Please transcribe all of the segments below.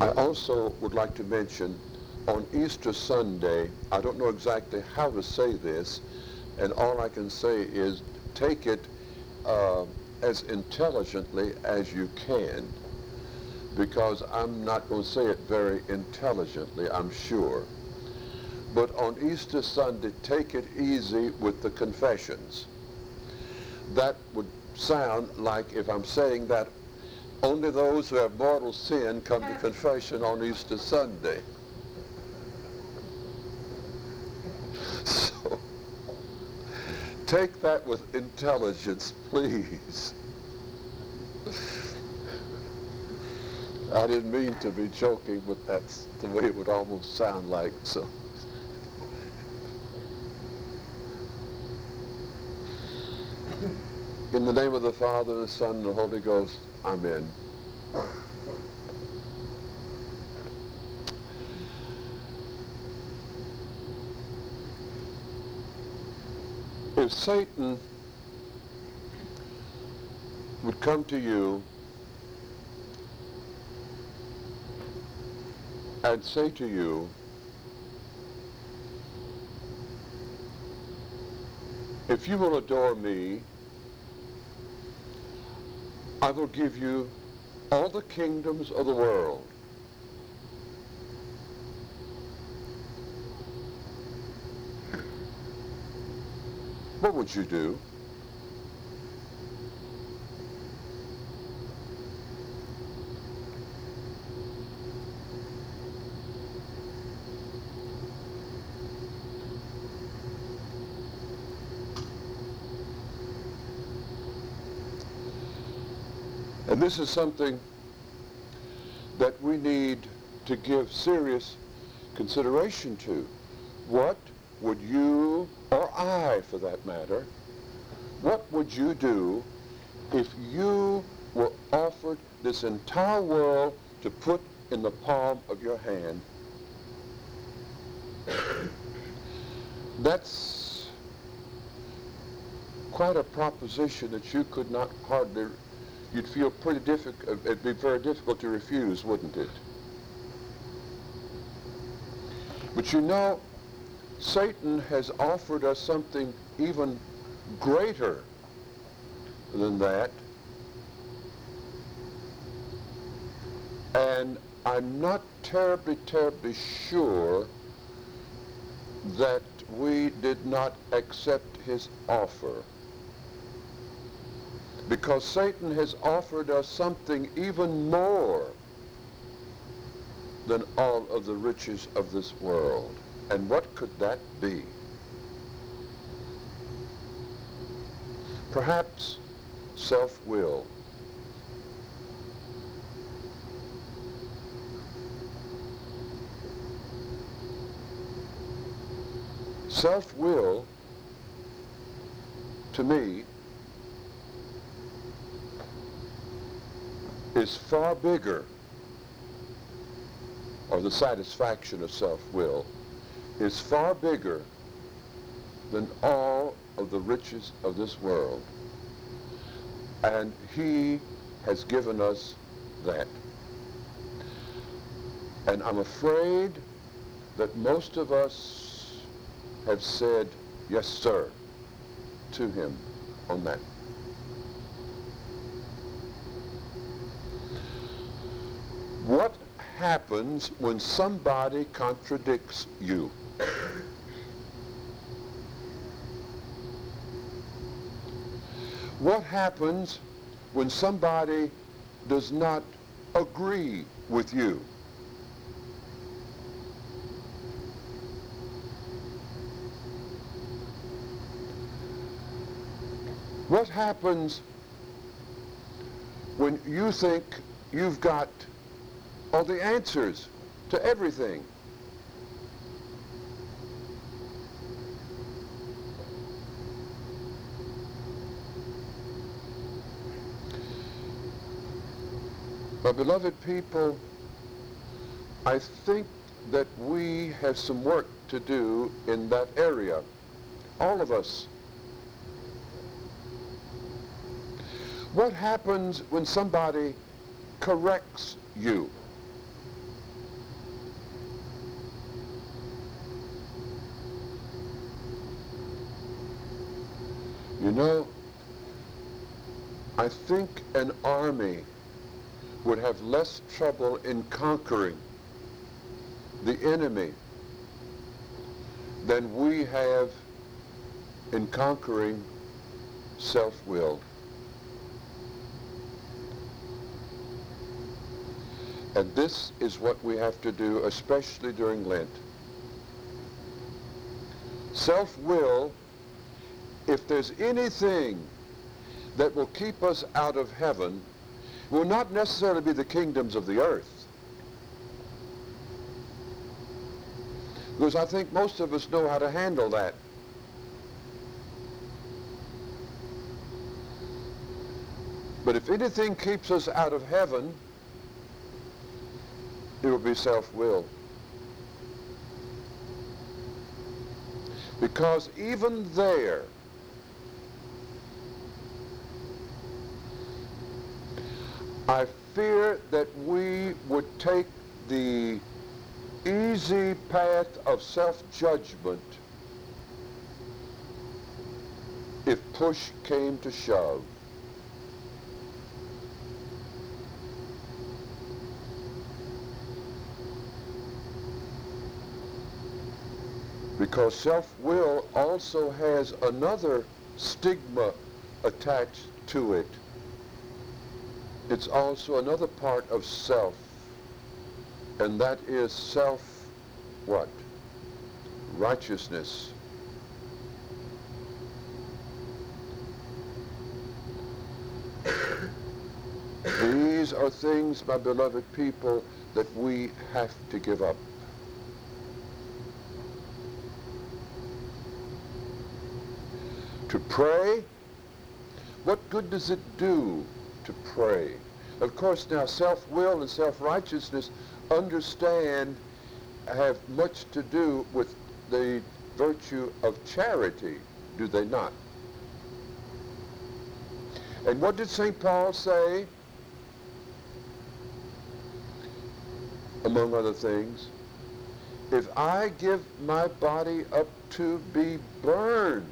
I also would like to mention on Easter Sunday, I don't know exactly how to say this, and all I can say is take it as intelligently as you can, because I'm not going to say it very intelligently, I'm sure. But on Easter Sunday, take it easy with the confessions. That would sound like, if I'm saying that, only those who have mortal sin come to confession on Easter Sunday. So, take that with intelligence, please. I didn't mean to be joking, but that's the way it would almost sound like, so. In the name of the Father, the Son, and the Holy Ghost, amen. If Satan would come to you and say to you, if you will adore me, I will give you all the kingdoms of the world. What would you do? And this is something that we need to give serious consideration to. What would you, or I for that matter, what would you do if you were offered this entire world to put in the palm of your hand? That's quite a proposition that you could not hardly, you'd feel pretty difficult, it'd be very difficult to refuse, wouldn't it? But you know, Satan has offered us something even greater than that. And I'm not terribly sure that we did not accept his offer. Because Satan has offered us something even more than all of the riches of this world. And what could that be? Perhaps self-will. Self-will, to me, is far bigger, or the satisfaction of self-will is far bigger than all of the riches of this world. And he has given us that. And I'm afraid that most of us have said, yes, sir, to him on that. What happens when somebody contradicts you? What happens when somebody does not agree with you? What happens when you think you've got all the answers to everything? My beloved people, I think that we have some work to do in that area, all of us. What happens when somebody corrects you? You know, I think an army would have less trouble in conquering the enemy than we have in conquering self-will. And this is what we have to do, especially during Lent. Self-will, if there's anything that will keep us out of heaven, will not necessarily be the kingdoms of the earth. Because I think most of us know how to handle that. But if anything keeps us out of heaven, it will be self-will. Because even there, I fear that we would take the easy path of self-judgment if push came to shove. Because self-will also has another stigma attached to it. It's also another part of self, and that is self, what? Righteousness. These are things, my beloved people, that we have to give up. To pray, what good does it do to pray? Of course, now self-will and self-righteousness have much to do with the virtue of charity, do they not? And what did St. Paul say? Among other things, if I give my body up to be burned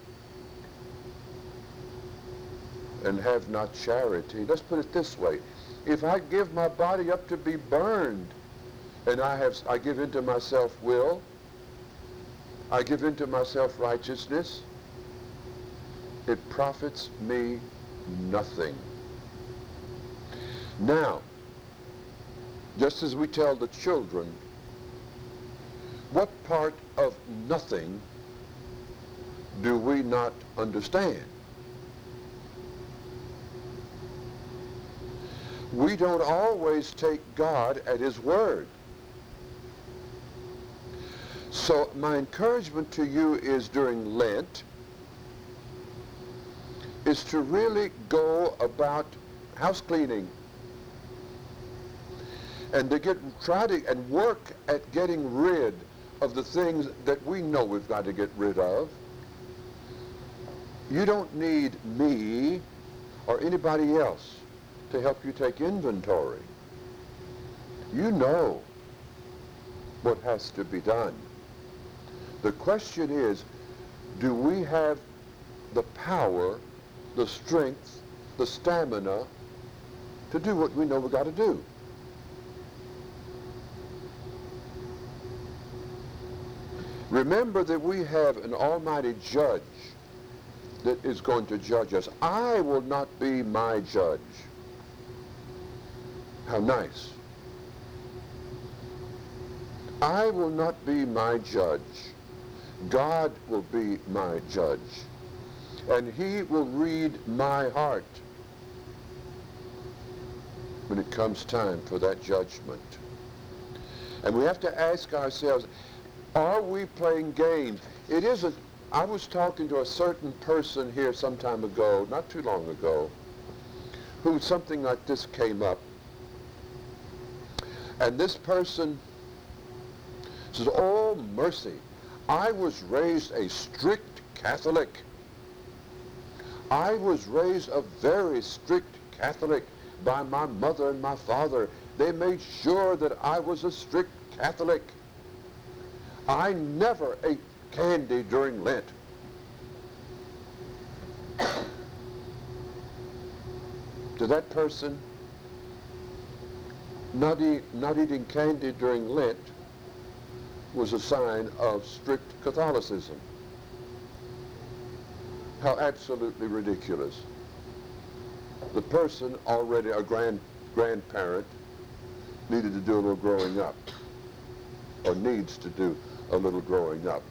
and have not charity, let's put it this way, if I give my body up to be burned and I give into my self-will, I give into my self-righteousness, it profits me nothing. Now, just as we tell the children, what part of nothing do we not understand? We don't always take God at his word. So my encouragement to you is during Lent is to really go about house cleaning and to try to work at getting rid of the things that we know we've got to get rid of. You don't need me or anybody else to help you take inventory. You know what has to be done. The question is, do we have the power, the strength, the stamina to do what we know we've got to do? Remember that we have an almighty judge that is going to judge us. I will not be my judge. How nice. I will not be my judge. God will be my judge. And he will read my heart when it comes time for that judgment. And we have to ask ourselves, are we playing games? It isn't. I was talking to a certain person here some time ago, not too long ago, who something like this came up. And this person says, oh, mercy, I was raised a strict Catholic. I was raised a very strict Catholic by my mother and my father. They made sure that I was a strict Catholic. I never ate candy during Lent. To that person, not eating candy during Lent was a sign of strict Catholicism. How absolutely ridiculous. The person, already a grandparent, needed to do a little growing up, or needs to do a little growing up.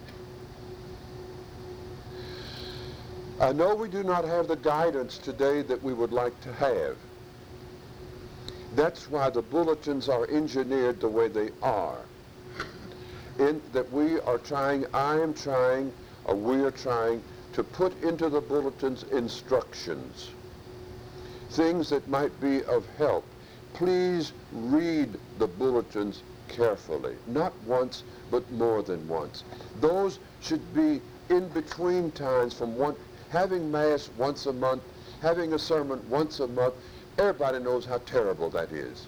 I know we do not have the guidance today that we would like to have. That's why the bulletins are engineered the way they are. In that we are trying, I am trying, or we are trying to put into the bulletins instructions, things that might be of help. Please read the bulletins carefully, not once, but more than once. Those should be in between times from having Mass once a month, having a sermon once a month. Everybody knows how terrible that is.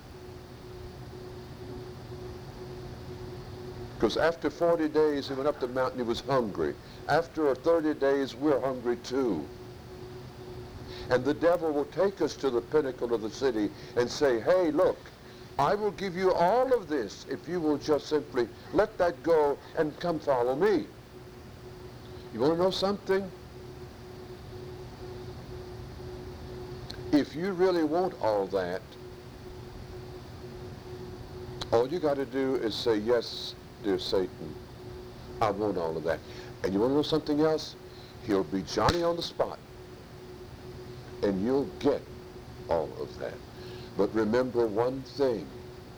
Because after 40 days, he went up the mountain, he was hungry. After 30 days, we're hungry too. And the devil will take us to the pinnacle of the city and say, hey, look, I will give you all of this if you will just simply let that go and come follow me. You want to know something? If you really want all that, all you got to do is say, yes, dear Satan, I want all of that. And you want to know something else? He'll be Johnny on the spot, and you'll get all of that. But remember one thing.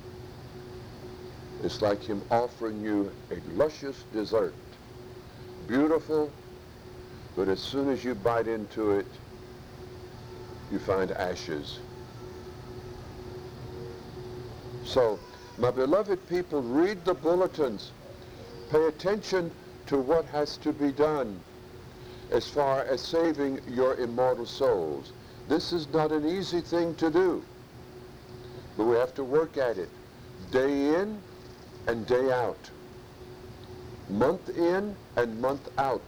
It's like him offering you a luscious dessert. Beautiful, but as soon as you bite into it, you find ashes. So, my beloved people, read the bulletins. Pay attention to what has to be done as far as saving your immortal souls. This is not an easy thing to do, but we have to work at it day in and day out, month in and month out.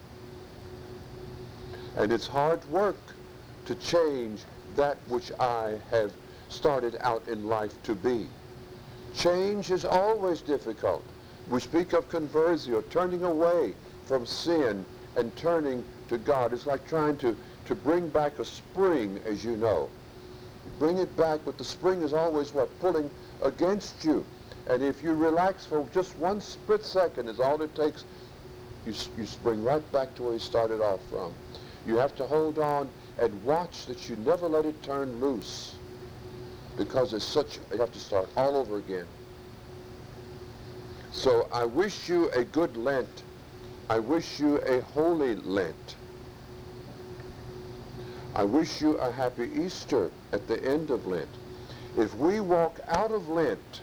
And it's hard work to change that which I have started out in life to be. Change is always difficult. We speak of conversio, turning away from sin and turning to God. It's like trying to bring back a spring, as you know. You bring it back, but the spring is always what? Pulling against you. And if you relax for just one split second is all it takes, you spring right back to where you started off from. You have to hold on and watch that you never let it turn loose, because you have to start all over again. So I wish you a good Lent. I wish you a holy Lent. I wish you a happy Easter at the end of Lent. If we walk out of Lent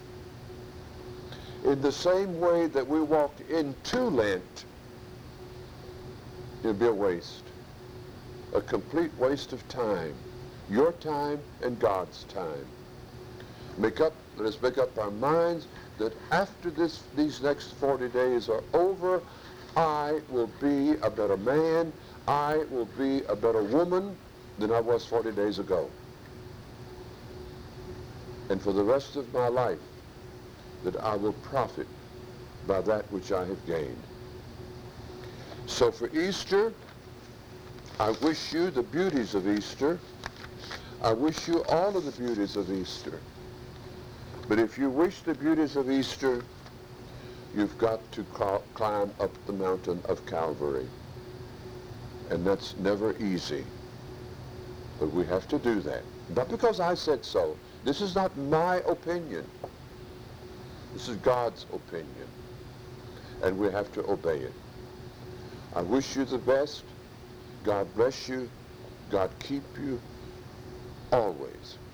in the same way that we walked into Lent, it'll be a waste. A complete waste of time. Your time and God's time. Let us make up our minds that after these next 40 days are over, I will be a better man, I will be a better woman than I was 40 days ago. And for the rest of my life, that I will profit by that which I have gained. So for Easter, I wish you the beauties of Easter. I wish you all of the beauties of Easter. But if you wish the beauties of Easter, you've got to climb up the mountain of Calvary. And that's never easy. But we have to do that. Not because I said so. This is not my opinion. This is God's opinion. And we have to obey it. I wish you the best. God bless you. God keep you always.